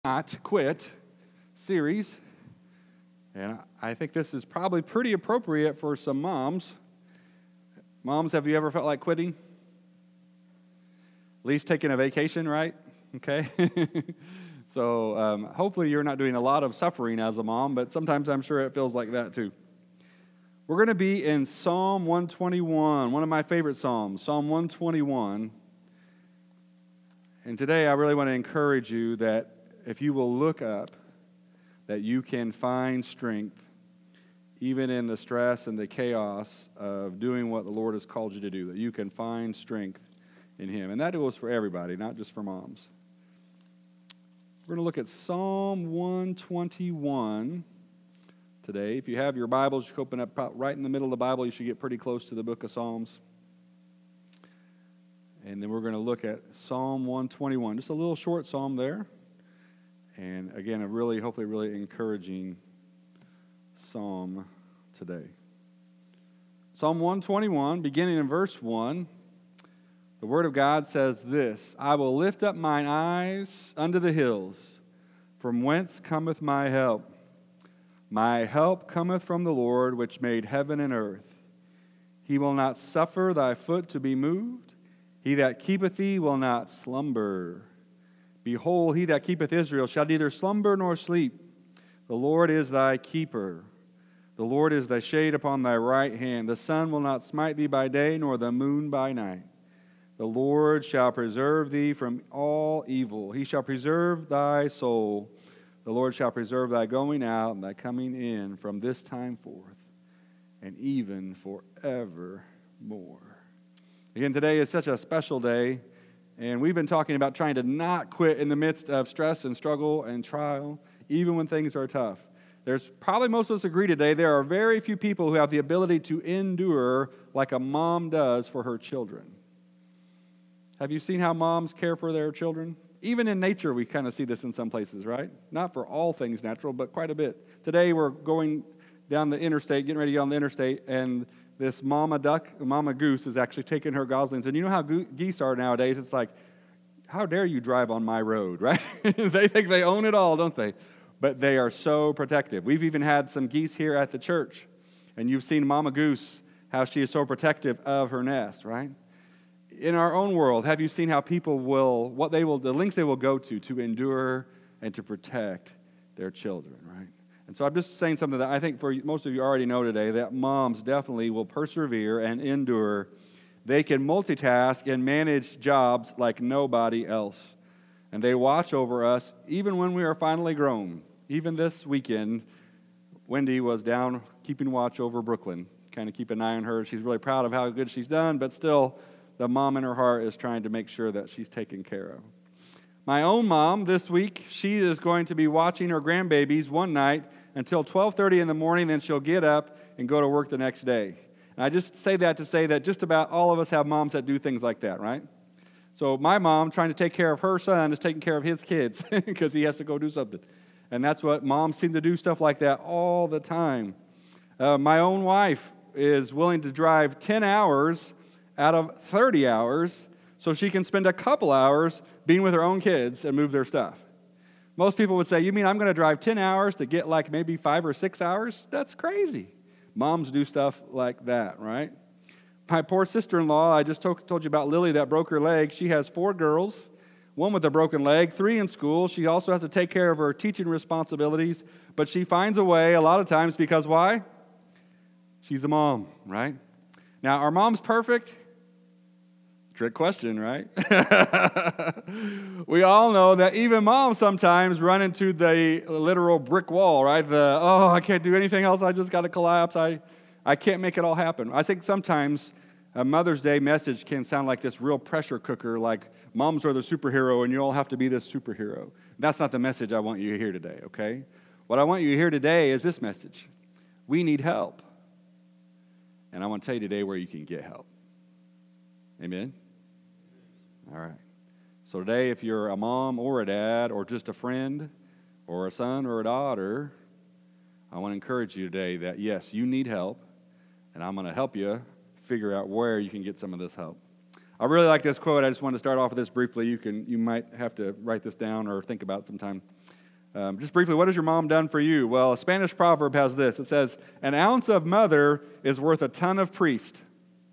Not Quit series, and I think this is probably pretty appropriate for some moms. Moms, have you ever felt like quitting? At least taking a vacation, right? Okay. So hopefully you're not doing a lot of suffering as a mom, but sometimes I'm sure it feels like that too. We're going to be in Psalm 121, one of my favorite Psalms, Psalm 121. And today I really want to encourage you that if you will look up, that you can find strength even in the stress and the chaos of doing what the Lord has called you to do, that you can find strength in Him. And that goes for everybody, not just for moms. We're going to look at Psalm 121 today. If you have your Bibles, you can open up right in the middle of the Bible. You should get pretty close to the book of Psalms. And then we're going to look at Psalm 121, just a little short psalm there. And again, hopefully really encouraging psalm today. Psalm 121, beginning in verse 1, the Word of God says this: I will lift up mine eyes unto the hills, from whence cometh my help. My help cometh from the Lord, which made heaven and earth. He will not suffer thy foot to be moved. He that keepeth thee will not slumber. Behold, he that keepeth Israel shall neither slumber nor sleep. The Lord is thy keeper. The Lord is thy shade upon thy right hand. The sun will not smite thee by day, nor the moon by night. The Lord shall preserve thee from all evil. He shall preserve thy soul. The Lord shall preserve thy going out and thy coming in from this time forth, and even forevermore. Again, today is such a special day. And we've been talking about trying to not quit in the midst of stress and struggle and trial, even when things are tough. There's probably most of us agree today, there are very few people who have the ability to endure like a mom does for her children. Have you seen how moms care for their children? Even in nature, we kind of see this in some places, right? Not for all things natural, but quite a bit. Today, we're going down the interstate, getting ready to get on the interstate, and this mama goose is actually taking her goslings. And you know how geese are nowadays? It's like, how dare you drive on my road, right? They think they own it all, don't they? But they are so protective. We've even had some geese here at the church. And you've seen Mama Goose, how she is so protective of her nest, right? In our own world, have you seen how people the lengths they will go to endure and to protect their children, right? And so I'm just saying something that I think for most of you already know today, that moms definitely will persevere and endure. They can multitask and manage jobs like nobody else. And they watch over us even when we are finally grown. Even this weekend, Wendy was down keeping watch over Brooklyn, kind of keep an eye on her. She's really proud of how good she's done, but still the mom in her heart is trying to make sure that she's taken care of. My own mom this week, she is going to be watching her grandbabies one night until 12:30 in the morning, then she'll get up and go to work the next day. And I just say that to say that just about all of us have moms that do things like that, right? So my mom, trying to take care of her son, is taking care of his kids because he has to go do something. And that's what moms seem to do, stuff like that all the time. My own wife is willing to drive 10 hours out of 30 hours so she can spend a couple hours being with her own kids and move their stuff. Most people would say, you mean I'm going to drive 10 hours to get like maybe 5 or 6 hours? That's crazy. Moms do stuff like that, right? My poor sister-in-law, I just told you about Lily that broke her leg. She has 4 girls, 1 with a broken leg, 3 in school. She also has to take care of her teaching responsibilities, but she finds a way a lot of times because why? She's a mom, right? Now, are moms perfect? Trick question, right? We all know that even moms sometimes run into the literal brick wall, right? I can't do anything else. I just got to collapse. I can't make it all happen. I think sometimes a Mother's Day message can sound like this real pressure cooker, like moms are the superhero and you all have to be this superhero. That's not the message I want you to hear today, okay? What I want you to hear today is this message. We need help. And I want to tell you today where you can get help. Amen? All right. So today, if you're a mom or a dad or just a friend or a son or a daughter, I want to encourage you today that, yes, you need help, and I'm going to help you figure out where you can get some of this help. I really like this quote. I just want to start off with this briefly. You might have to write this down or think about it sometime. Just briefly, what has your mom done for you? Well, a Spanish proverb has this. It says, an ounce of mother is worth a ton of priest.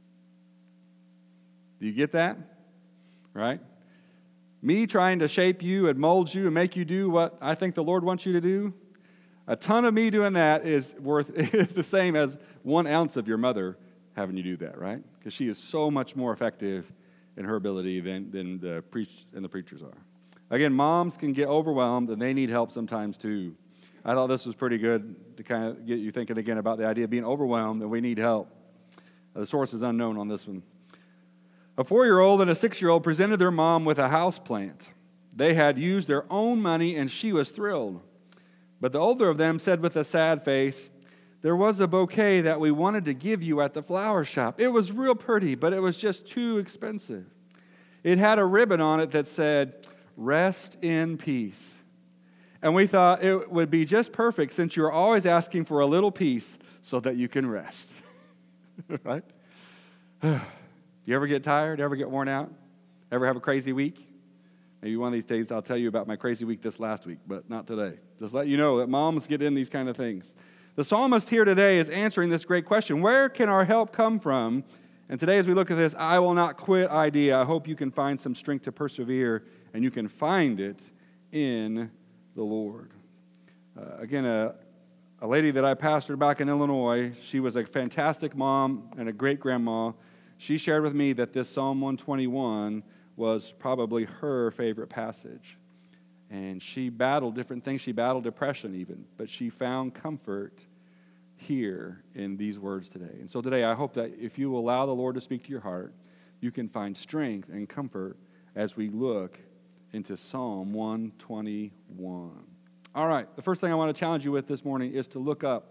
Do you get that? Right? Me trying to shape you and mold you and make you do what I think the Lord wants you to do, a ton of me doing that is worth the same as 1 ounce of your mother having you do that, right? Because she is so much more effective in her ability than the preachers are. Again, moms can get overwhelmed, and they need help sometimes too. I thought this was pretty good to kind of get you thinking again about the idea of being overwhelmed, and we need help. The source is unknown on this one. A 4-year-old and a 6-year-old presented their mom with a house plant. They had used their own money, and she was thrilled. But the older of them said with a sad face, there was a bouquet that we wanted to give you at the flower shop. It was real pretty, but it was just too expensive. It had a ribbon on it that said, rest in peace. And we thought it would be just perfect since you're always asking for a little peace so that you can rest. Right? You ever get tired? Ever get worn out? Ever have a crazy week? Maybe one of these days I'll tell you about my crazy week this last week, but not today. Just let you know that moms get in these kind of things. The psalmist here today is answering this great question. Where can our help come from? And today as we look at this I will not quit idea, I hope you can find some strength to persevere, and you can find it in the Lord. Again, a lady that I pastored back in Illinois, she was a fantastic mom and a great grandma. She shared with me that this Psalm 121 was probably her favorite passage. And she battled different things. She battled depression even. But she found comfort here in these words today. And so today I hope that if you allow the Lord to speak to your heart, you can find strength and comfort as we look into Psalm 121. All right, the first thing I want to challenge you with this morning is to look up.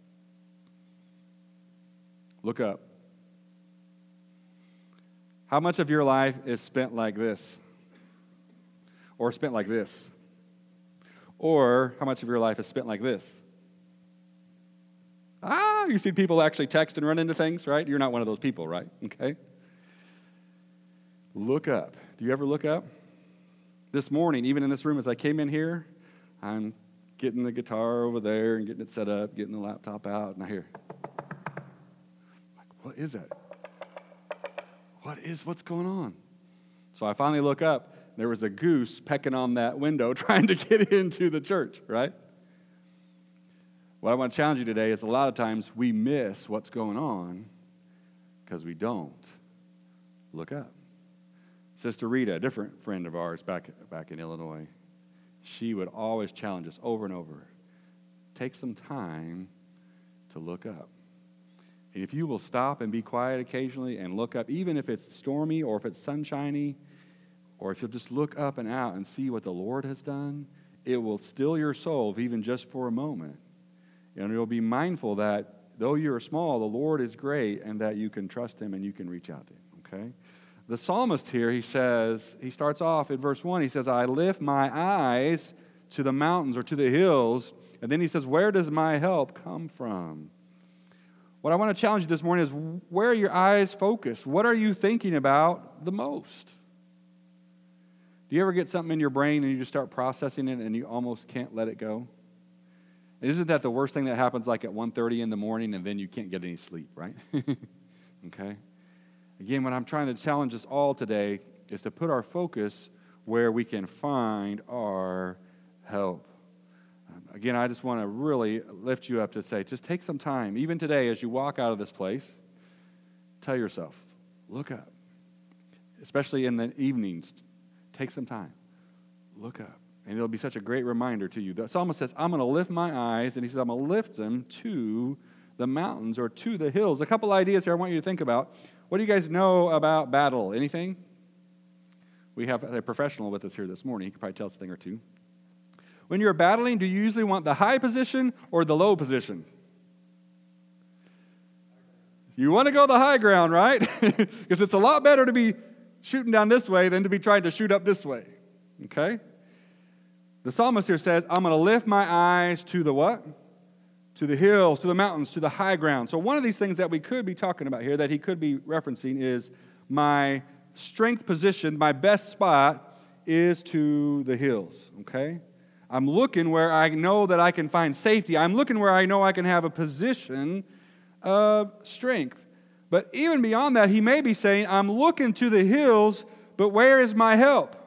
Look up. How much of your life is spent like this? Or spent like this? Or how much of your life is spent like this? You see people actually text and run into things, right? You're not one of those people, right? Okay. Look up. Do you ever look up? This morning, even in this room as I came in here, I'm getting the guitar over there and getting it set up, getting the laptop out, and I hear, like, what is that? What's going on? So I finally look up. There was a goose pecking on that window trying to get into the church, right? What I want to challenge you today is a lot of times we miss what's going on because we don't look up. Sister Rita, a different friend of ours back in Illinois, she would always challenge us over and over. Take some time to look up. And if you will stop and be quiet occasionally and look up, even if it's stormy or if it's sunshiny, or if you'll just look up and out and see what the Lord has done, it will still your soul, even just for a moment. And you'll be mindful that though you're small, the Lord is great and that you can trust Him and you can reach out to Him, okay? The psalmist here, he starts off in verse 1, he says, I lift my eyes to the mountains or to the hills. And then he says, where does my help come from? What I want to challenge you this morning is, where are your eyes focused? What are you thinking about the most? Do you ever get something in your brain and you just start processing it and you almost can't let it go? And isn't that the worst thing that happens like at 1:30 in the morning and then you can't get any sleep, right? Okay? Again, what I'm trying to challenge us all today is to put our focus where we can find our help. Again, I just want to really lift you up to say, just take some time, even today as you walk out of this place, tell yourself, look up. Especially in the evenings, take some time, look up. And it'll be such a great reminder to you. The psalmist says, I'm going to lift my eyes, and he says, I'm going to lift them to the mountains or to the hills. A couple ideas here I want you to think about. What do you guys know about battle? Anything? We have a professional with us here this morning. He can probably tell us a thing or two. When you're battling, do you usually want the high position or the low position? You want to go the high ground, right? Because it's a lot better to be shooting down this way than to be trying to shoot up this way. Okay? The psalmist here says, I'm going to lift my eyes to the what? To the hills, to the mountains, to the high ground. So one of these things that we could be talking about here that he could be referencing is my strength position, my best spot is to the hills, okay? I'm looking where I know that I can find safety. I'm looking where I know I can have a position of strength. But even beyond that, he may be saying, I'm looking to the hills, but where is my help?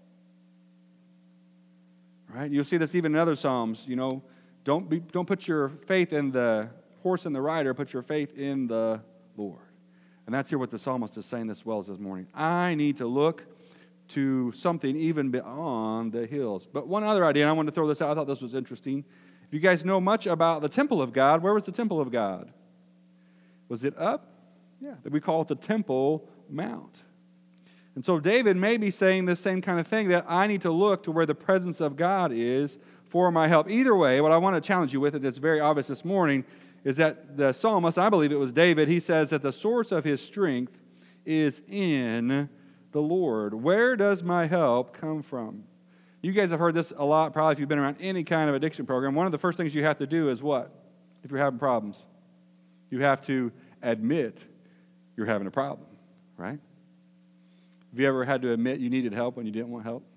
Right? You'll see this even in other Psalms. Don't put your faith in the horse and the rider, put your faith in the Lord. And that's here what the psalmist is saying this morning. I need to look to something even beyond the hills. But one other idea, and I wanted to throw this out. I thought this was interesting. If you guys know much about the temple of God, where was the temple of God? Was it up? Yeah, we call it the Temple Mount. And so David may be saying this same kind of thing, that I need to look to where the presence of God is for my help. Either way, what I want to challenge you with, and it's very obvious this morning, is that the psalmist, I believe it was David, he says that the source of his strength is in the Lord. Where does my help come from? You guys have heard this a lot, probably if you've been around any kind of addiction program. One of the first things you have to do is what? If you're having problems, you have to admit you're having a problem, right? Have you ever had to admit you needed help when you didn't want help?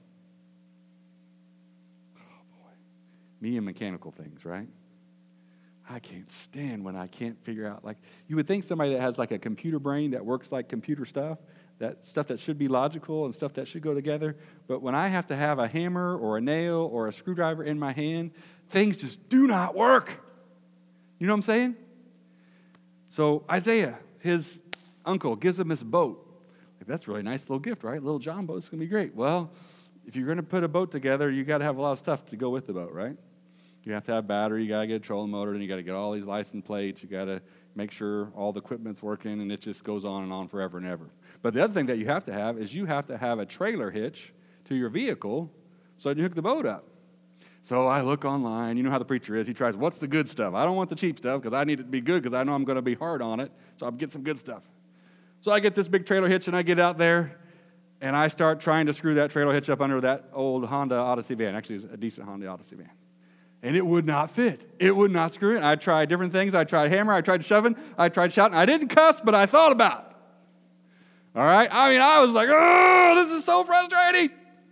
Oh, boy. Me and mechanical things, right? I can't stand when I can't figure out, you would think somebody that has a computer brain that works like computer stuff that should be logical and stuff that should go together, but when I have to have a hammer or a nail or a screwdriver in my hand, things just do not work. You know what I'm saying? So Isaiah, his uncle, gives him this boat. That's a really nice little gift, right? Little John boat, it's going to be great. Well, if you're going to put a boat together, you got to have a lot of stuff to go with the boat, right? You have to have battery, you got to get a trolling motor, and you got to get all these license plates, you got to make sure all the equipment's working, and it just goes on and on forever and ever. But the other thing that you have to have is you have to have a trailer hitch to your vehicle so that you hook the boat up. So I look online, you know how the preacher is, he tries, what's the good stuff? I don't want the cheap stuff because I need it to be good because I know I'm going to be hard on it, so I'll get some good stuff. So I get this big trailer hitch and I get out there and I start trying to screw that trailer hitch up under that old Honda Odyssey van. Actually, it's a decent Honda Odyssey van. And it would not fit. It would not screw in. I tried different things. I tried hammer. I tried shoving. I tried shouting. I didn't cuss, but I thought about it. All right? I was like, oh, this is so frustrating.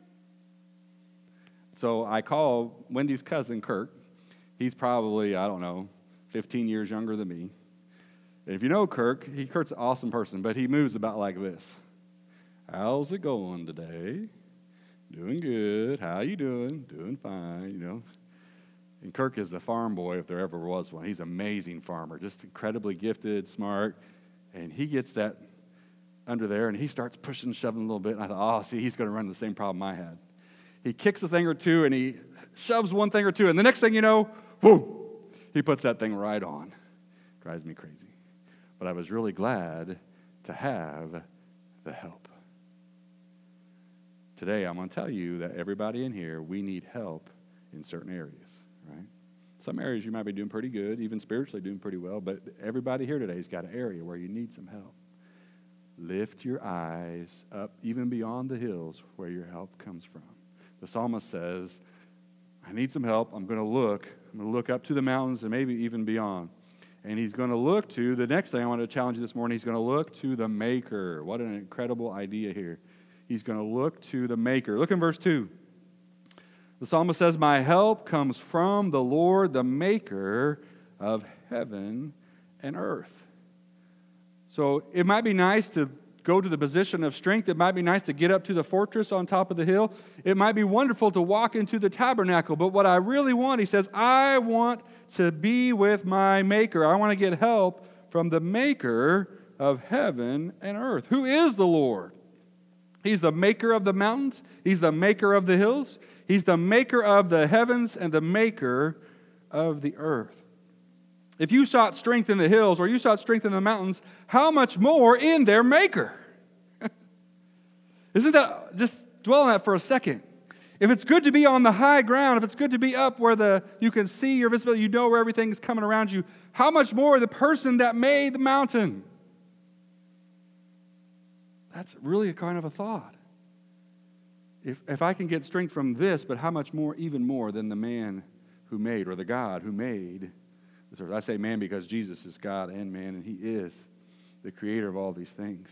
So I call Wendy's cousin, Kirk. He's probably, 15 years younger than me. And if you know Kirk's an awesome person, but he moves about like this. How's it going today? Doing good. How you doing? Doing fine, And Kirk is a farm boy, if there ever was one. He's an amazing farmer, just incredibly gifted, smart. And he gets that under there, and he starts pushing, shoving a little bit. And I thought, he's going to run into the same problem I had. He kicks a thing or two, and he shoves one thing or two. And the next thing you know, whoo, he puts that thing right on. Drives me crazy. But I was really glad to have the help. Today, I'm going to tell you that everybody in here, we need help in certain areas, right? Some areas you might be doing pretty good, even spiritually doing pretty well, but everybody here today has got an area where you need some help. Lift your eyes up even beyond the hills where your help comes from. The psalmist says, I need some help. I'm going to look up to the mountains and maybe even beyond. And he's going to look to, the next thing I want to challenge you this morning, he's going to look to the Maker. What an incredible idea here. He's going to look to the Maker. Look in verse 2. The psalmist says, my help comes from the Lord, the Maker of heaven and earth. So it might be nice to go to the position of strength. It might be nice to get up to the fortress on top of the hill. It might be wonderful to walk into the tabernacle. But what I really want, he says, I want to be with my Maker. I want to get help from the Maker of heaven and earth. Who is the Lord? He's the maker of the mountains. He's the maker of the hills. He's the maker of the heavens and the maker of the earth. If you sought strength in the hills or you sought strength in the mountains, how much more in their maker? Isn't that, just dwell on that for a second. If it's good to be on the high ground, if it's good to be up where you can see your visibility, you know where everything's coming around you, how much more the person that made the mountain? That's really a kind of a thought. If I can get strength from this, but how much more, even more than the man who made, or the God who made this earth? I say man because Jesus is God and man, and he is the creator of all these things.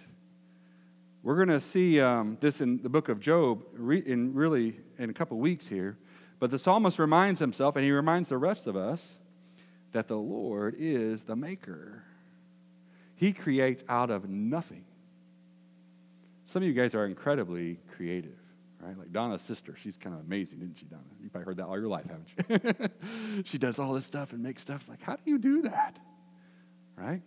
We're going to see this in the book of Job in a couple weeks here. But the psalmist reminds himself, and he reminds the rest of us, that the Lord is the maker. He creates out of nothing. Some of you guys are incredibly creative, right? Like Donna's sister, she's kind of amazing, isn't she, Donna? You've probably heard that all your life, haven't you? She does all this stuff and makes stuff. It's like, how do you do that? Right?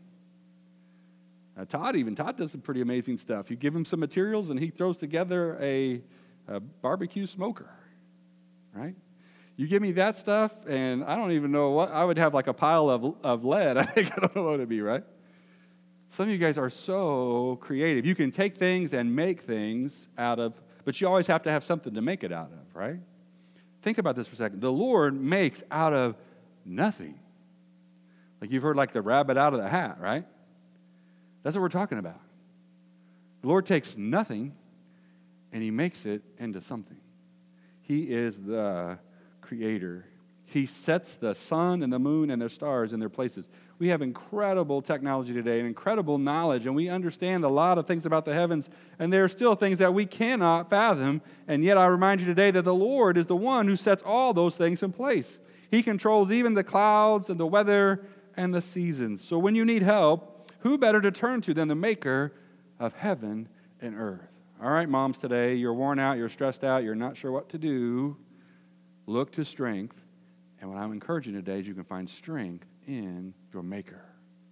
Todd does some pretty amazing stuff. You give him some materials and he throws together a barbecue smoker, right? You give me that stuff and I don't even know what, I would have like a pile of lead. I don't know what it'd be, right? Some of you guys are so creative. You can take things and make things out of, but you always have to have something to make it out of, right? Think about this for a second. The Lord makes out of nothing. Like you've heard like the rabbit out of the hat, right? That's what we're talking about. The Lord takes nothing and he makes it into something. He is the creator. He sets the sun and the moon and the stars in their places. We have incredible technology today and incredible knowledge, and we understand a lot of things about the heavens, and there are still things that we cannot fathom, and yet I remind you today that the Lord is the one who sets all those things in place. He controls even the clouds and the weather and the seasons. So when you need help, who better to turn to than the maker of heaven and earth? All right, moms, today, you're worn out, you're stressed out, you're not sure what to do. Look to strength. And what I'm encouraging today is you can find strength in your maker.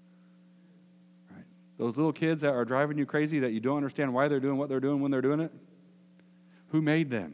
Right? Those little kids that are driving you crazy that you don't understand why they're doing what they're doing when they're doing it, who made them?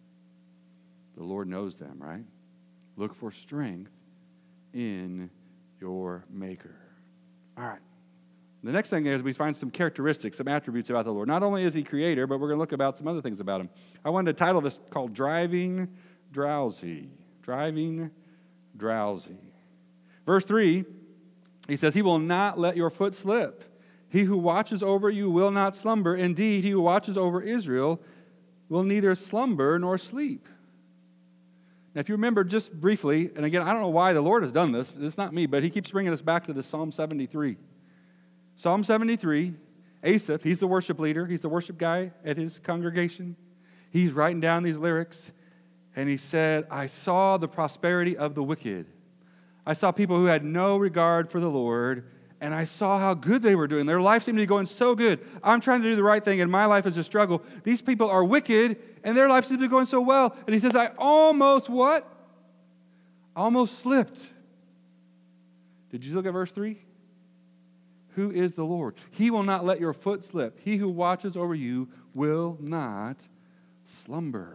The Lord knows them, right? Look for strength in your maker. All right. The next thing is we find some characteristics, some attributes about the Lord. Not only is he creator, but we're going to look about some other things about him. I wanted to title this called Driving Drowsy. Driving Drowsy. Verse 3, he says, he will not let your foot slip. He who watches over you will not slumber. Indeed, he who watches over Israel will neither slumber nor sleep. Now, if you remember just briefly, and again, I don't know why the Lord has done this. It's not me, but he keeps bringing us back to this Psalm 73. Psalm 73, Asaph, he's the worship leader. He's the worship guy at his congregation. He's writing down these lyrics, and he said, I saw the prosperity of the wicked. I saw people who had no regard for the Lord, and I saw how good they were doing. Their life seemed to be going so good. I'm trying to do the right thing, and my life is a struggle. These people are wicked, and their life seems to be going so well. And he says, I almost what? Almost slipped. Did you look at verse 3? Who is the Lord? He will not let your foot slip. He who watches over you will not slumber.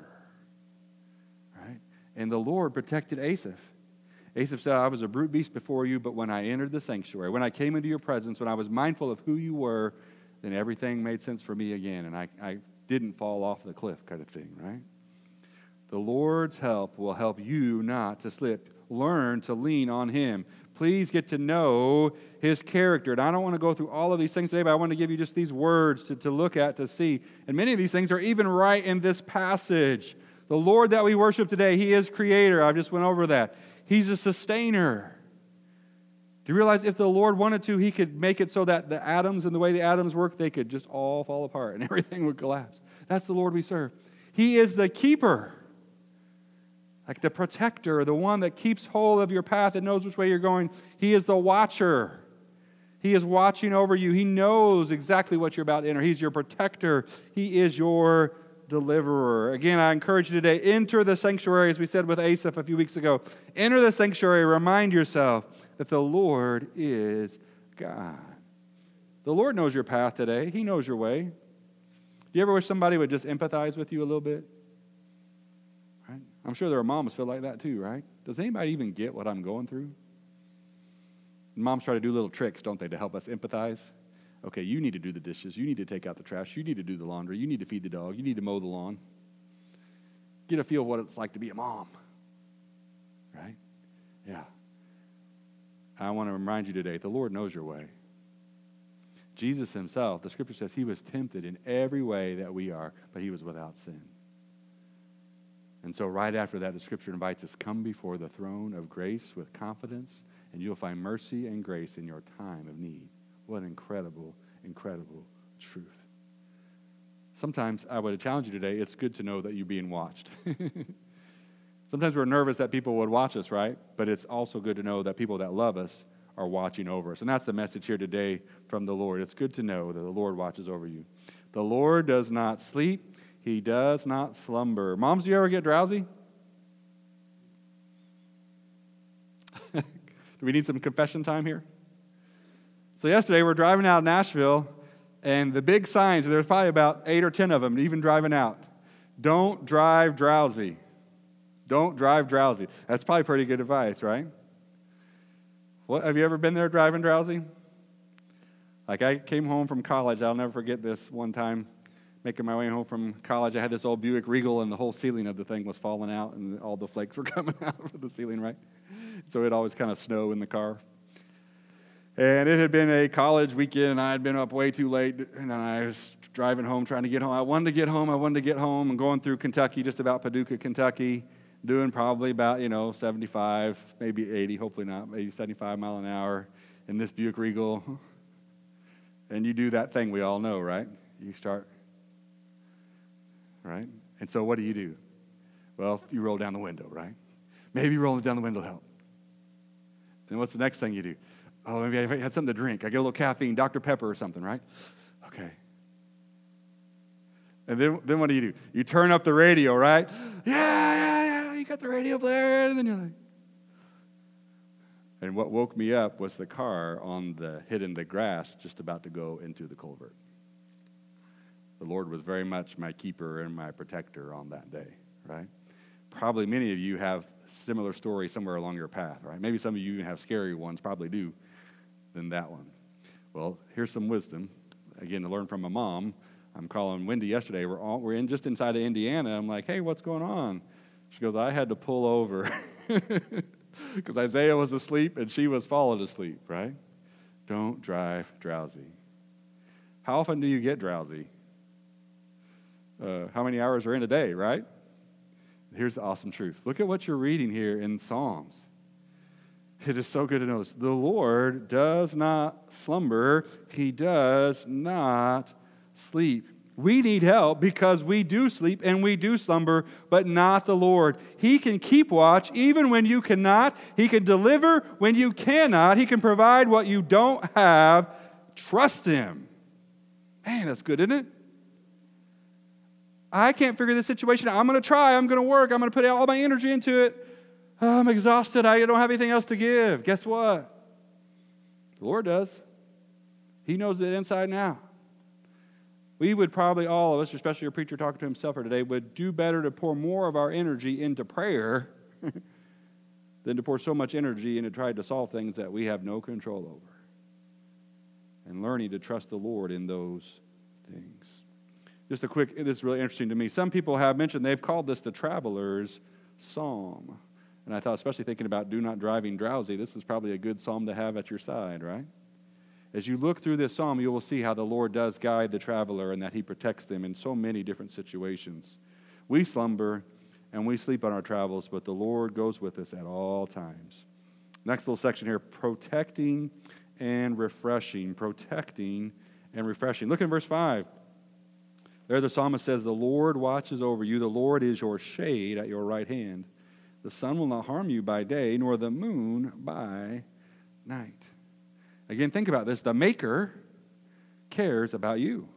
Right? And the Lord protected Asaph. Asaph said, I was a brute beast before you, but when I entered the sanctuary, when I came into your presence, when I was mindful of who you were, then everything made sense for me again, and I didn't fall off the cliff kind of thing, right? The Lord's help will help you not to slip. Learn to lean on him. Please get to know his character. And I don't want to go through all of these things today, but I want to give you just these words to look at, to see. And many of these things are even right in this passage. The Lord that we worship today, he is creator. I just went over that. He's a sustainer. Do you realize if the Lord wanted to, he could make it so that the atoms and the way the atoms work, they could just all fall apart and everything would collapse. That's the Lord we serve. He is the keeper. Like the protector, the one that keeps hold of your path and knows which way you're going. He is the watcher. He is watching over you. He knows exactly what you're about to enter. He's your protector. He is your deliverer. Again, I encourage you today, enter the sanctuary, as we said with Asaph a few weeks ago. Enter the sanctuary. Remind yourself that the Lord is God. The Lord knows your path today. He knows your way. Do you ever wish somebody would just empathize with you a little bit? Right? I'm sure there are moms feel like that too, right? Does anybody even get what I'm going through? Moms try to do little tricks, don't they, to help us empathize? Okay, you need to do the dishes. You need to take out the trash. You need to do the laundry. You need to feed the dog. You need to mow the lawn. Get a feel of what it's like to be a mom. Right? Yeah. I want to remind you today, the Lord knows your way. Jesus himself, the scripture says, he was tempted in every way that we are, but he was without sin. And so right after that, the scripture invites us, come before the throne of grace with confidence, and you'll find mercy and grace in your time of need. What an incredible, incredible truth. Sometimes I would challenge you today, it's good to know that you're being watched. Sometimes we're nervous that people would watch us, right? But it's also good to know that people that love us are watching over us. And that's the message here today from the Lord. It's good to know that the Lord watches over you. The Lord does not sleep. He does not slumber. Moms, do you ever get drowsy? Do we need some confession time here? So yesterday we're driving out of Nashville, and the big signs, there's probably about 8 or 10 of them, even driving out. Don't drive drowsy. Don't drive drowsy. That's probably pretty good advice, right? What, have you ever been there driving drowsy? Like I came home from college. I'll never forget this one time. Making my way home from college, I had this old Buick Regal, and the whole ceiling of the thing was falling out, and all the flakes were coming out of the ceiling, right? So it always kind of snow in the car. And it had been a college weekend, and I had been up way too late, and I was driving home, trying to get home. I wanted to get home, and going through Kentucky, just about Paducah, Kentucky, doing probably about, 75, maybe 80, hopefully not, maybe 75 mile an hour in this Buick Regal. And you do that thing we all know, right? You start, right? And so what do? Well, you roll down the window, right? Maybe rolling down the window help. Then what's the next thing you do? Oh, maybe I had something to drink. I get a little caffeine, Dr. Pepper or something, right? Okay. And then what do? You turn up the radio, right? Yeah, you got the radio blaring, and then you're like... And what woke me up was the car hid in the grass just about to go into the culvert. The Lord was very much my keeper and my protector on that day, right? Probably many of you have similar stories somewhere along your path, right? Maybe some of you even have scary ones, probably do, than that one. Well, here's some wisdom. Again, to learn from a mom. I'm calling Wendy yesterday. We're just inside of Indiana. I'm like, hey, what's going on? She goes, I had to pull over because Isaiah was asleep and she was falling asleep, right? Don't drive drowsy. How often do you get drowsy? How many hours are in a day, right? Here's the awesome truth. Look at what you're reading here in Psalms. It is so good to know this. The Lord does not slumber. He does not sleep. We need help because we do sleep and we do slumber, but not the Lord. He can keep watch even when you cannot. He can deliver when you cannot. He can provide what you don't have. Trust Him. Man, that's good, isn't it? I can't figure this situation out. I'm going to try. I'm going to work. I'm going to put all my energy into it. Oh, I'm exhausted. I don't have anything else to give. Guess what? The Lord does. He knows it inside and out. We would probably, all of us, especially a preacher talking to himself here today, would do better to pour more of our energy into prayer than to pour so much energy into trying to solve things that we have no control over. And learning to trust the Lord in those things. Just a quick, this is really interesting to me. Some people have mentioned they've called this the traveler's psalm. And I thought, especially thinking about do not driving drowsy, this is probably a good psalm to have at your side, right? As you look through this psalm, you will see how the Lord does guide the traveler and that He protects them in so many different situations. We slumber and we sleep on our travels, but the Lord goes with us at all times. Next little section here, protecting and refreshing. Protecting and refreshing. Look in verse 5. There the psalmist says, the Lord watches over you. The Lord is your shade at your right hand. The sun will not harm you by day, nor the moon by night. Again, think about this. The Maker cares about you.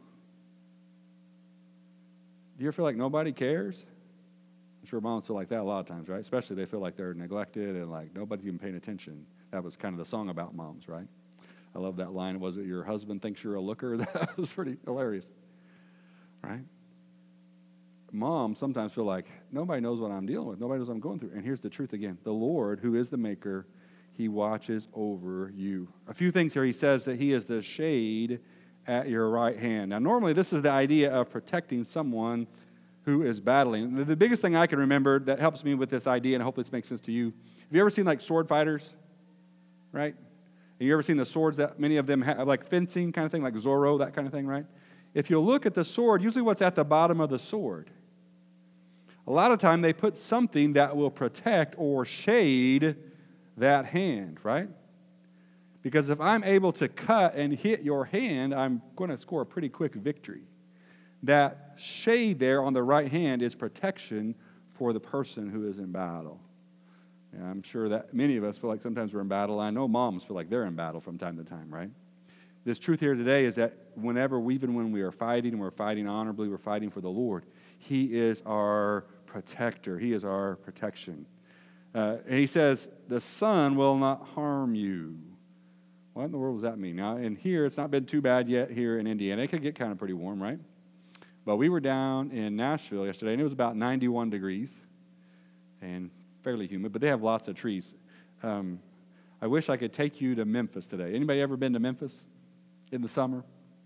Do you ever feel like nobody cares? I'm sure moms feel like that a lot of times, right? Especially they feel like they're neglected and like nobody's even paying attention. That was kind of the song about moms, right? I love that line. Was it your husband thinks you're a looker? That was pretty hilarious, right? Moms sometimes feel like nobody knows what I'm dealing with. Nobody knows what I'm going through. And here's the truth again. The Lord, who is the Maker, He watches over you. A few things here. He says that He is the shade at your right hand. Now, normally this is the idea of protecting someone who is battling. The biggest thing I can remember that helps me with this idea, and I hope this makes sense to you, have you ever seen like sword fighters? Right? Have you ever seen the swords that many of them have, like fencing kind of thing, like Zorro, that kind of thing, right? If you look at the sword, usually what's at the bottom of the sword? A lot of time they put something that will protect or shade that hand, right? Because if I'm able to cut and hit your hand, I'm going to score a pretty quick victory. That shade there on the right hand is protection for the person who is in battle. And I'm sure that many of us feel like sometimes we're in battle. I know moms feel like they're in battle from time to time, right? This truth here today is that even when we are fighting, and we're fighting honorably, we're fighting for the Lord, He is our protector. He is our protection. And He says, the sun will not harm you. What in the world does that mean? Now, in here, it's not been too bad yet here in Indiana. It could get kind of pretty warm, right? But we were down in Nashville yesterday, and it was about 91 degrees and fairly humid, but they have lots of trees. I wish I could take you to Memphis today. Anybody ever been to Memphis in the summer?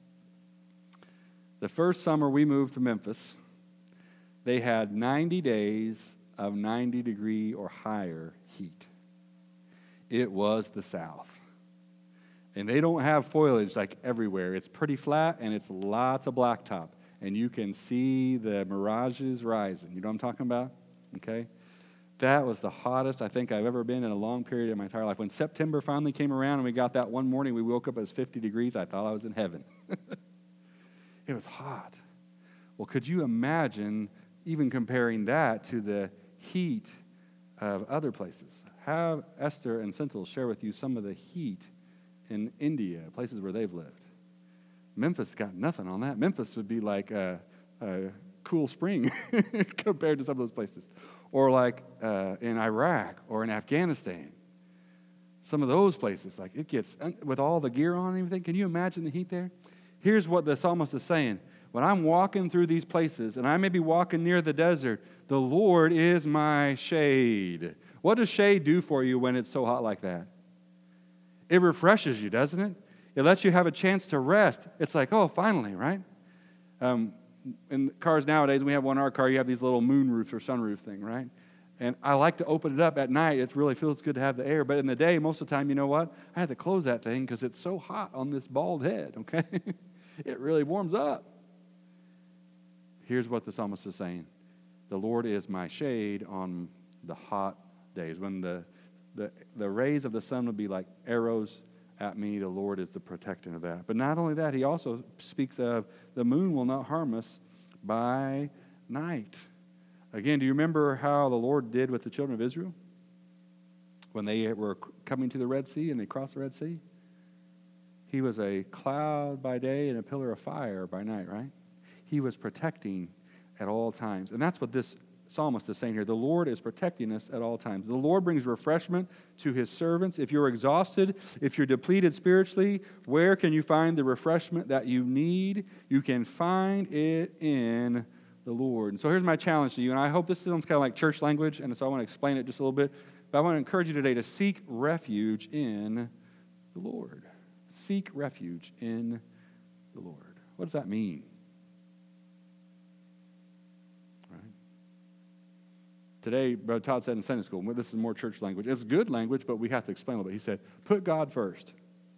The first summer we moved to Memphis, they had 90 days of 90-degree or higher heat. It was the South. And they don't have foliage like everywhere. It's pretty flat, and it's lots of blacktop. And you can see the mirages rising. You know what I'm talking about? Okay? That was the hottest I think I've ever been in a long period of my entire life. When September finally came around and we got that one morning, we woke up, it was 50 degrees. I thought I was in heaven. It was hot. Well, could you imagine even comparing that to the heat of other places? Have Esther and Sentinel share with you some of the heat in India, places where they've lived. Memphis got nothing on that. Memphis would be like a cool spring compared to some of those places. Or like in Iraq or in Afghanistan. Some of those places, like it gets, with all the gear on and everything, can you imagine the heat there? Here's what the psalmist is saying. When I'm walking through these places, and I may be walking near the desert, the Lord is my shade. What does shade do for you when it's so hot like that? It refreshes you, doesn't it? It lets you have a chance to rest. It's like, oh, finally, right? In cars nowadays, we have one in our car, you have these little moon roofs or sunroof thing, right? And I like to open it up at night. It really feels good to have the air. But in the day, most of the time, you know what? I have to close that thing because it's so hot on this bald head, okay? It really warms up. Here's what the psalmist is saying. The Lord is my shade on the hot days. When the rays of the sun would be like arrows at me, the Lord is the protector of that. But not only that, he also speaks of the moon will not harm us by night. Again, do you remember how the Lord did with the children of Israel? When they were coming to the Red Sea and they crossed the Red Sea? He was a cloud by day and a pillar of fire by night, right? He was protecting at all times. And that's what this psalmist is saying here. The Lord is protecting us at all times. The Lord brings refreshment to his servants. If you're exhausted, if you're depleted spiritually, where can you find the refreshment that you need? You can find it in the Lord. And so here's my challenge to you, and I hope this sounds kind of like church language, and so I want to explain it just a little bit, but I want to encourage you today to seek refuge in the Lord. Seek refuge in the Lord. What does that mean? Today, Brother Todd said in Sunday school, this is more church language. It's good language, but we have to explain a little bit. He said, put God first.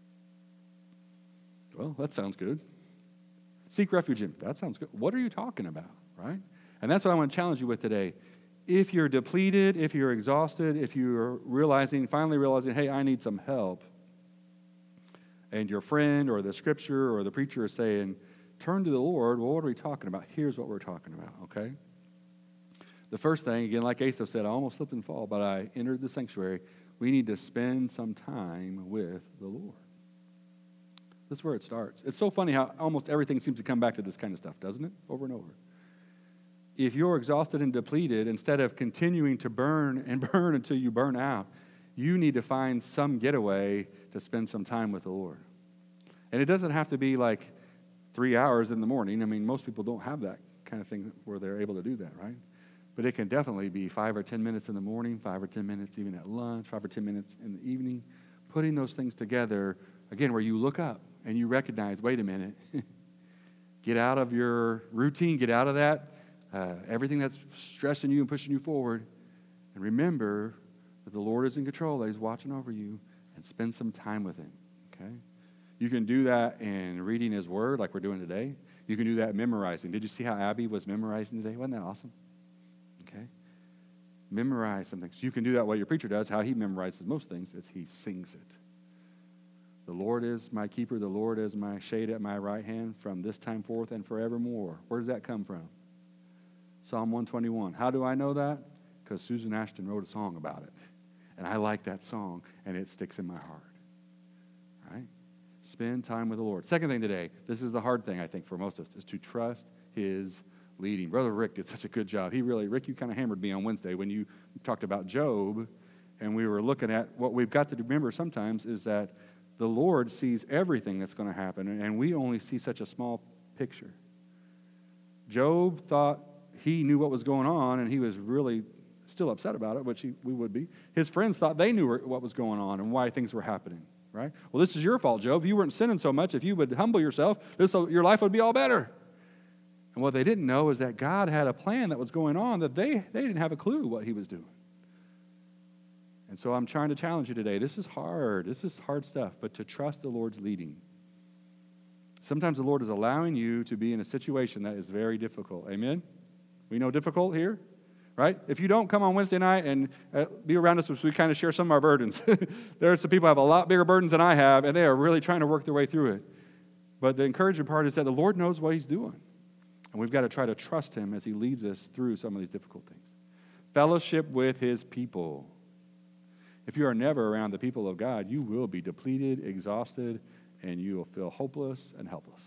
Well, that sounds good. Seek refuge in. That sounds good. What are you talking about, right? And that's what I want to challenge you with today. If you're depleted, if you're exhausted, if you're finally realizing, hey, I need some help, and your friend or the scripture or the preacher is saying, turn to the Lord, well, what are we talking about? Here's what we're talking about, okay? The first thing, again, like Asaph said, I almost slipped and fall, but I entered the sanctuary. We need to spend some time with the Lord. This is where it starts. It's so funny how almost everything seems to come back to this kind of stuff, doesn't it? Over and over. If you're exhausted and depleted, instead of continuing to burn and burn until you burn out, you need to find some getaway to spend some time with the Lord. And it doesn't have to be like 3 hours in the morning. I mean, most people don't have that kind of thing where they're able to do that, right? But it can definitely be 5 or 10 minutes in the morning, 5 or 10 minutes even at lunch, 5 or 10 minutes in the evening. Putting those things together, again, where you look up and you recognize, wait a minute, get out of your routine, get out of that, everything that's stressing you and pushing you forward, and remember that the Lord is in control, that he's watching over you, and spend some time with him, okay? You can do that in reading his word like we're doing today. You can do that memorizing. Did you see how Abby was memorizing today? Wasn't that awesome? Okay? Memorize some things. You can do that while your preacher does. How he memorizes most things is he sings it. The Lord is my keeper. The Lord is my shade at my right hand from this time forth and forevermore. Where does that come from? Psalm 121. How do I know that? Because Susan Ashton wrote a song about it. And I like that song, and it sticks in my heart. Right? Spend time with the Lord. Second thing today, this is the hard thing, I think, for most of us, is to trust his leading. Brother Rick did such a good job. Rick, you kind of hammered me on Wednesday when you talked about Job, and we were looking at what we've got to remember sometimes is that the Lord sees everything that's going to happen, and we only see such a small picture. Job thought he knew what was going on, and he was really still upset about it, which we would be. His friends thought they knew what was going on and why things were happening, right? Well, this is your fault, Job. If you weren't sinning so much, if you would humble yourself, your life would be all better. And what they didn't know is that God had a plan that was going on that they didn't have a clue what he was doing. And so I'm trying to challenge you today. This is hard. This is hard stuff, but to trust the Lord's leading. Sometimes the Lord is allowing you to be in a situation that is very difficult. Amen? We know difficult here, right? If you don't come on Wednesday night and be around us as we kind of share some of our burdens, there are some people who have a lot bigger burdens than I have, and they are really trying to work their way through it. But the encouraging part is that the Lord knows what he's doing. And we've got to try to trust him as he leads us through some of these difficult things. Fellowship with his people. If you are never around the people of God, you will be depleted, exhausted, and you will feel hopeless and helpless.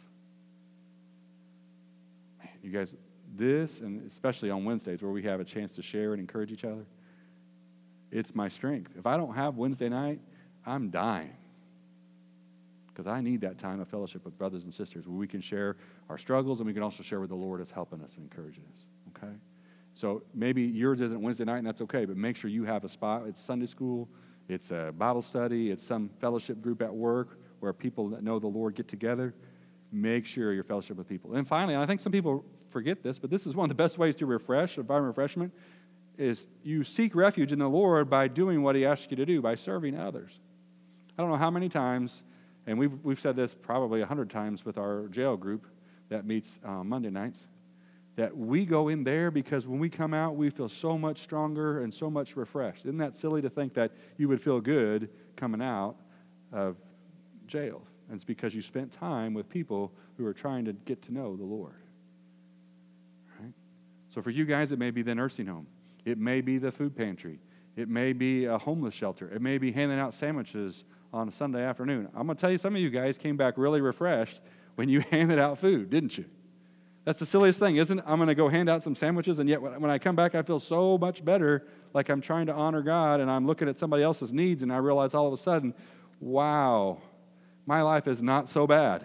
Man, you guys, this, and especially on Wednesdays where we have a chance to share and encourage each other, it's my strength. If I don't have Wednesday night, I'm dying. Because I need that time of fellowship with brothers and sisters where we can share our struggles and we can also share where the Lord is helping us and encouraging us, okay? So maybe yours isn't Wednesday night, and that's okay, but make sure you have a spot. It's Sunday school, it's a Bible study, it's some fellowship group at work where people that know the Lord get together. Make sure you're fellowship with people. And finally, I think some people forget this, but this is one of the best ways to refresh, environment refreshment, is you seek refuge in the Lord by doing what he asks you to do, by serving others. I don't know how many times, and we've said this probably 100 times with our jail group that meets Monday nights, that we go in there because when we come out, we feel so much stronger and so much refreshed. Isn't that silly to think that you would feel good coming out of jail? And it's because you spent time with people who are trying to get to know the Lord. Right? So for you guys, it may be the nursing home. It may be the food pantry. It may be a homeless shelter. It may be handing out sandwiches on a Sunday afternoon. I'm going to tell you, some of you guys came back really refreshed when you handed out food, didn't you? That's the silliest thing, isn't it? I'm going to go hand out some sandwiches, and yet when I come back, I feel so much better, like I'm trying to honor God, and I'm looking at somebody else's needs, and I realize all of a sudden, wow, my life is not so bad.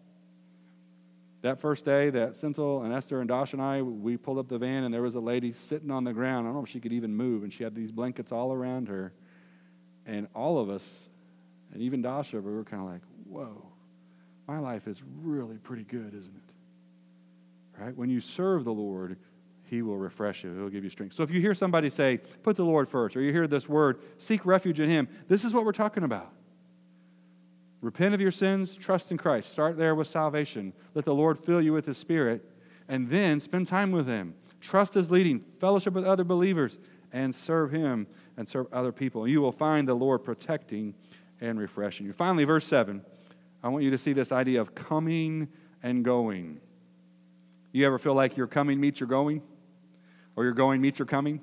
That first day that Cynthia and Esther and Dash and I, we pulled up the van, and there was a lady sitting on the ground. I don't know if she could even move, and she had these blankets all around her. And all of us, and even Dasha, we were kind of like, whoa, my life is really pretty good, isn't it? Right? When you serve the Lord, he will refresh you. He'll give you strength. So if you hear somebody say, put the Lord first, or you hear this word, seek refuge in him, this is what we're talking about. Repent of your sins, trust in Christ. Start there with salvation. Let the Lord fill you with his Spirit, and then spend time with him. Trust his leading, fellowship with other believers, and serve him and serve other people. And you will find the Lord protecting and refreshing you. Finally, verse 7, I want you to see this idea of coming and going. You ever feel like your coming meets your going? Or your going meets your coming?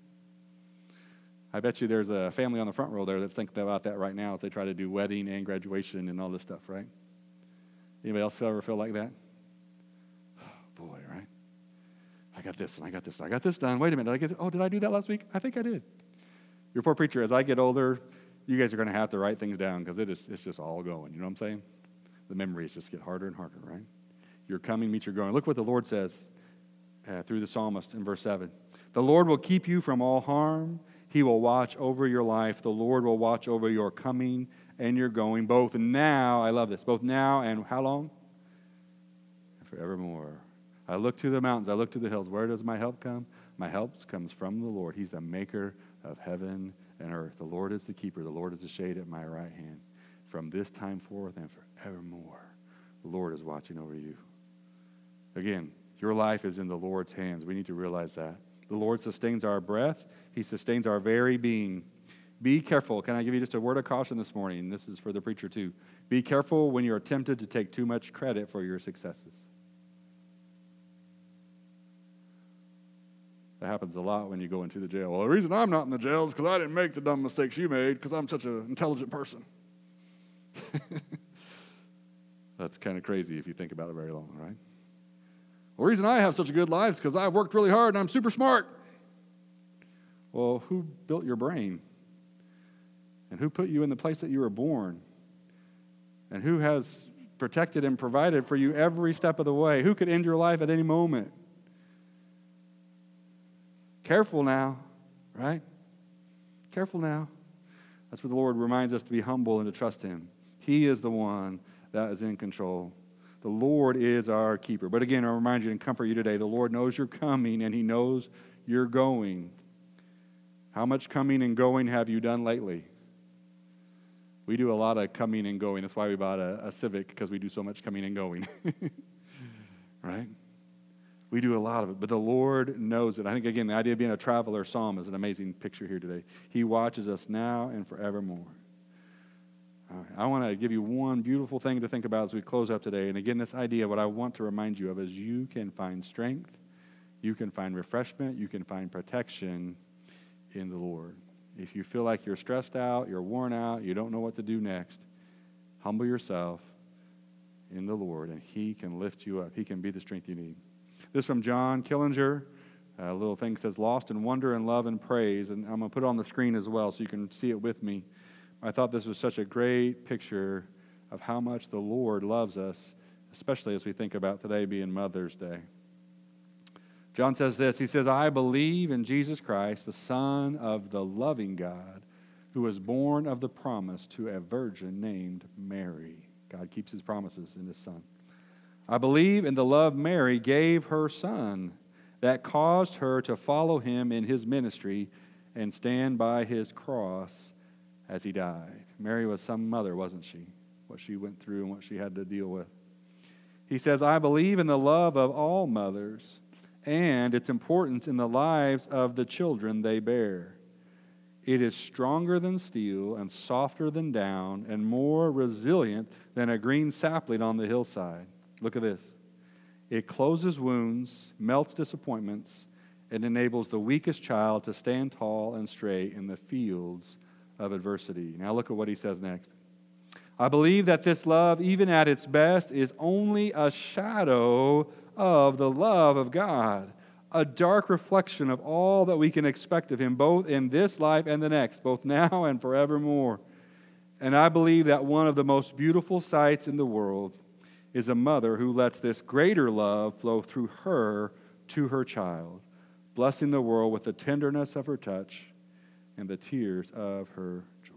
I bet you there's a family on the front row there that's thinking about that right now as they try to do wedding and graduation and all this stuff, right? Anybody else ever feel like that? Oh, boy, right? I got this and I got this. I got this done. Wait a minute. Did I do that last week? I think I did. Your poor preacher, as I get older, you guys are going to have to write things down because it's just all going. You know what I'm saying? The memories just get harder and harder, right? Your coming meets your going. Look what the Lord says through the psalmist in verse 7. The Lord will keep you from all harm. He will watch over your life. The Lord will watch over your coming and your going, both now, I love this, both now and how long? Forevermore. I look to the mountains, I look to the hills. Where does my help come? My help comes from the Lord. He's the maker of heaven and earth. The Lord is the keeper. The Lord is the shade at my right hand. From this time forth and forevermore, the Lord is watching over you. Again, your life is in the Lord's hands. We need to realize that. The Lord sustains our breath. He sustains our very being. Be careful. Can I give you just a word of caution this morning? This is for the preacher too. Be careful when you're tempted to take too much credit for your successes. That happens a lot when you go into the jail. Well, the reason I'm not in the jail is because I didn't make the dumb mistakes you made because I'm such an intelligent person. That's kind of crazy if you think about it very long, right? Well, the reason I have such a good life is because I've worked really hard and I'm super smart. Well, who built your brain? And who put you in the place that you were born? And who has protected and provided for you every step of the way? Who could end your life at any moment? Careful now, right? Careful now. That's where the Lord reminds us to be humble and to trust Him. He is the one that is in control. The Lord is our keeper. But again, I'll remind you and comfort you today, the Lord knows you're coming and He knows you're going. How much coming and going have you done lately? We do a lot of coming and going. That's why we bought a Civic, because we do so much coming and going. Right? We do a lot of it, but the Lord knows it. I think, again, the idea of being a traveler psalm is an amazing picture here today. He watches us now and forevermore. All right, I want to give you one beautiful thing to think about as we close up today. And again, this idea, what I want to remind you of is you can find strength, you can find refreshment, you can find protection in the Lord. If you feel like you're stressed out, you're worn out, you don't know what to do next, humble yourself in the Lord, and He can lift you up. He can be the strength you need. This is from John Killinger. A little thing says, lost in wonder and love and praise. And I'm going to put it on the screen as well so you can see it with me. I thought this was such a great picture of how much the Lord loves us, especially as we think about today being Mother's Day. John says this. He says, I believe in Jesus Christ, the Son of the loving God, who was born of the promise to a virgin named Mary. God keeps His promises in His Son. I believe in the love Mary gave her Son that caused her to follow Him in His ministry and stand by His cross as He died. Mary was some mother, wasn't she? What she went through and what she had to deal with. He says, I believe in the love of all mothers and its importance in the lives of the children they bear. It is stronger than steel and softer than down and more resilient than a green sapling on the hillside. Look at this. It closes wounds, melts disappointments, and enables the weakest child to stand tall and straight in the fields of adversity. Now look at what he says next. I believe that this love, even at its best, is only a shadow of the love of God, a dark reflection of all that we can expect of Him, both in this life and the next, both now and forevermore. And I believe that one of the most beautiful sights in the world is a mother who lets this greater love flow through her to her child, blessing the world with the tenderness of her touch and the tears of her joy.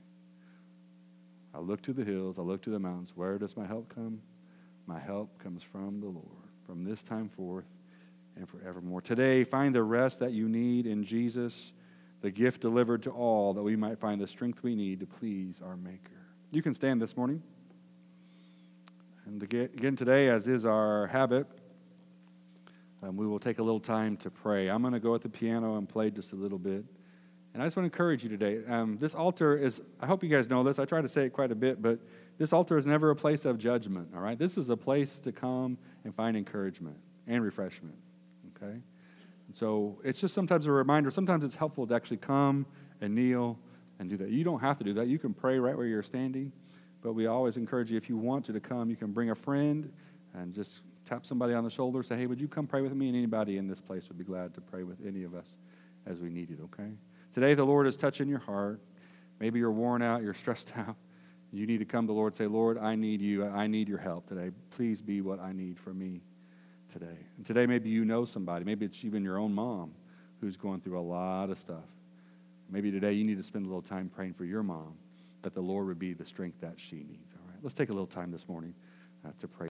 I look to the hills, I look to the mountains. Where does my help come? My help comes from the Lord, from this time forth and forevermore. Today, find the rest that you need in Jesus, the gift delivered to all, that we might find the strength we need to please our Maker. You can stand this morning. And again today, as is our habit, we will take a little time to pray. I'm going to go at the piano and play just a little bit. And I just want to encourage you today. This altar is, I hope you guys know this. I try to say it quite a bit, but this altar is never a place of judgment, all right? This is a place to come and find encouragement and refreshment, okay? And so it's just sometimes a reminder. Sometimes it's helpful to actually come and kneel and do that. You don't have to do that. You can pray right where you're standing. But we always encourage you, if you want to come, you can bring a friend and just tap somebody on the shoulder, say, hey, would you come pray with me? And anybody in this place would be glad to pray with any of us as we need it, okay? Today, the Lord is touching your heart. Maybe you're worn out, you're stressed out. You need to come to the Lord and say, Lord, I need you. I need your help today. Please be what I need for me today. And today, maybe you know somebody. Maybe it's even your own mom who's going through a lot of stuff. Maybe today you need to spend a little time praying for your mom, that the Lord would be the strength that she needs. All right, let's take a little time this morning to pray.